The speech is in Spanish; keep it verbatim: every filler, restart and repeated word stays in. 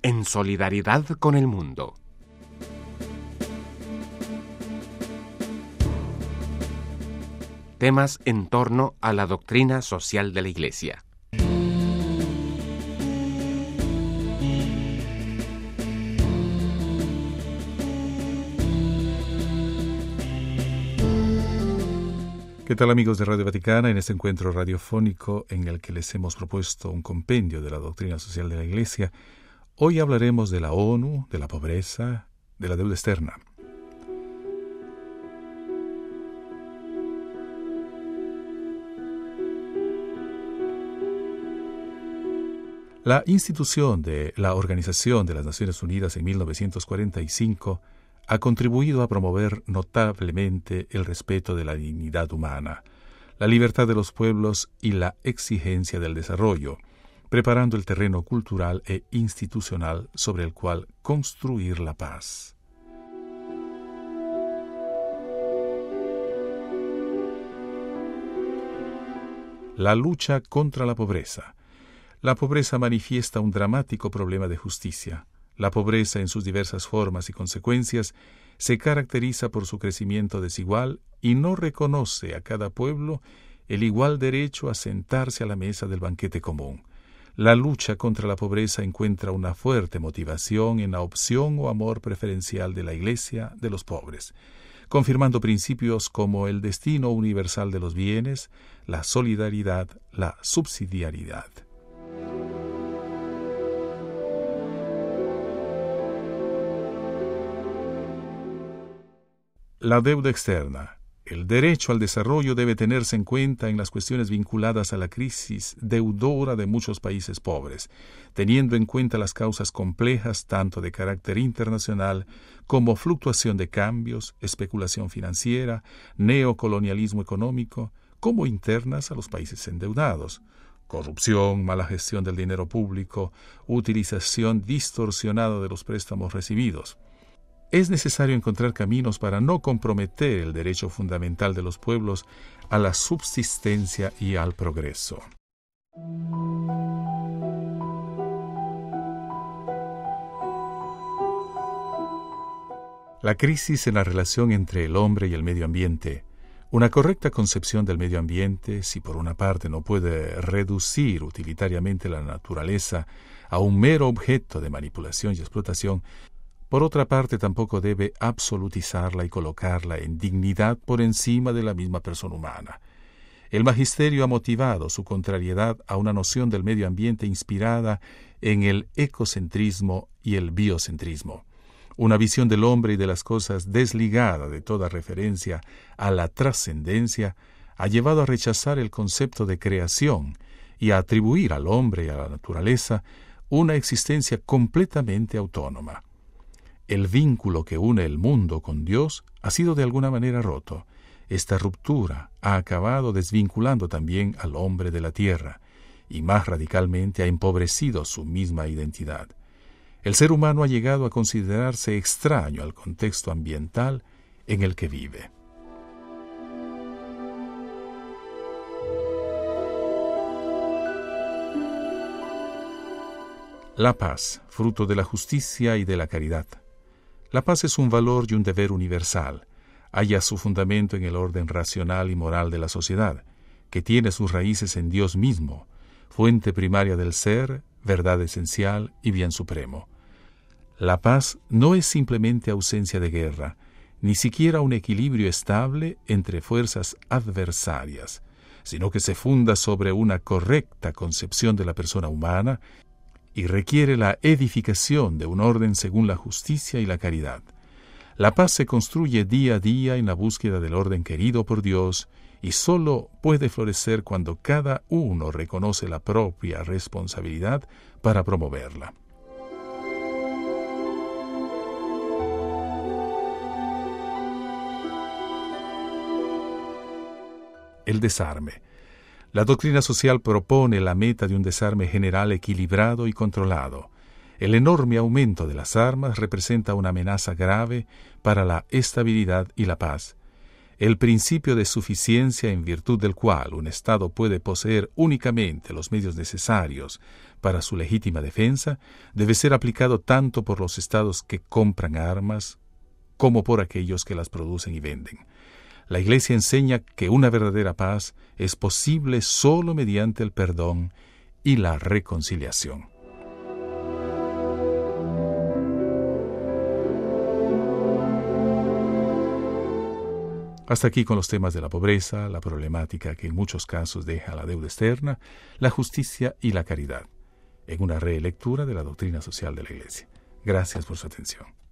en solidaridad con el mundo. Temas en torno a la doctrina social de la Iglesia. ¿Qué tal, amigos de Radio Vaticana? En este encuentro radiofónico en el que les hemos propuesto un compendio de la doctrina social de la Iglesia, hoy hablaremos de la ONU, de la pobreza, de la deuda externa. La institución de la Organización de las Naciones Unidas en mil novecientos cuarenta y cinco ha contribuido a promover notablemente el respeto de la dignidad humana, la libertad de los pueblos y la exigencia del desarrollo, preparando el terreno cultural e institucional sobre el cual construir la paz. La lucha contra la pobreza. La pobreza manifiesta un dramático problema de justicia. La pobreza, en sus diversas formas y consecuencias, se caracteriza por su crecimiento desigual y no reconoce a cada pueblo el igual derecho a sentarse a la mesa del banquete común. La lucha contra la pobreza encuentra una fuerte motivación en la opción o amor preferencial de la Iglesia de los pobres, confirmando principios como el destino universal de los bienes, la solidaridad, la subsidiariedad. La deuda externa. El derecho al desarrollo debe tenerse en cuenta en las cuestiones vinculadas a la crisis deudora de muchos países pobres, teniendo en cuenta las causas complejas tanto de carácter internacional como fluctuación de cambios, especulación financiera, neocolonialismo económico, como internas a los países endeudados, corrupción, mala gestión del dinero público, utilización distorsionada de los préstamos recibidos. Es necesario encontrar caminos para no comprometer el derecho fundamental de los pueblos a la subsistencia y al progreso. La crisis en la relación entre el hombre y el medio ambiente. Una correcta concepción del medio ambiente, si por una parte no puede reducir utilitariamente la naturaleza a un mero objeto de manipulación y explotación, por otra parte tampoco debe absolutizarla y colocarla en dignidad por encima de la misma persona humana. El magisterio ha motivado su contrariedad a una noción del medio ambiente inspirada en el ecocentrismo y el biocentrismo. Una visión del hombre y de las cosas desligada de toda referencia a la trascendencia ha llevado a rechazar el concepto de creación y a atribuir al hombre y a la naturaleza una existencia completamente autónoma. El vínculo que une el mundo con Dios ha sido de alguna manera roto. Esta ruptura ha acabado desvinculando también al hombre de la tierra y más radicalmente ha empobrecido su misma identidad. El ser humano ha llegado a considerarse extraño al contexto ambiental en el que vive. La paz, fruto de la justicia y de la caridad. La paz es un valor y un deber universal. Halla su fundamento en el orden racional y moral de la sociedad, que tiene sus raíces en Dios mismo, fuente primaria del ser, verdad esencial y bien supremo. La paz no es simplemente ausencia de guerra, ni siquiera un equilibrio estable entre fuerzas adversarias, sino que se funda sobre una correcta concepción de la persona humana y requiere la edificación de un orden según la justicia y la caridad. La paz se construye día a día en la búsqueda del orden querido por Dios y sólo puede florecer cuando cada uno reconoce la propia responsabilidad para promoverla. El desarme. La doctrina social propone la meta de un desarme general equilibrado y controlado. El enorme aumento de las armas representa una amenaza grave para la estabilidad y la paz. el principio de suficiencia en virtud del cual un Estado puede poseer únicamente los medios necesarios para su legítima defensa debe ser aplicado tanto por los Estados que compran armas como por aquellos que las producen y venden. La Iglesia enseña que una verdadera paz es posible solo mediante el perdón y la reconciliación. Hasta aquí con los temas de la pobreza, la problemática que en muchos casos deja la deuda externa, la justicia y la caridad, en una relectura de la doctrina social de la Iglesia. Gracias por su atención.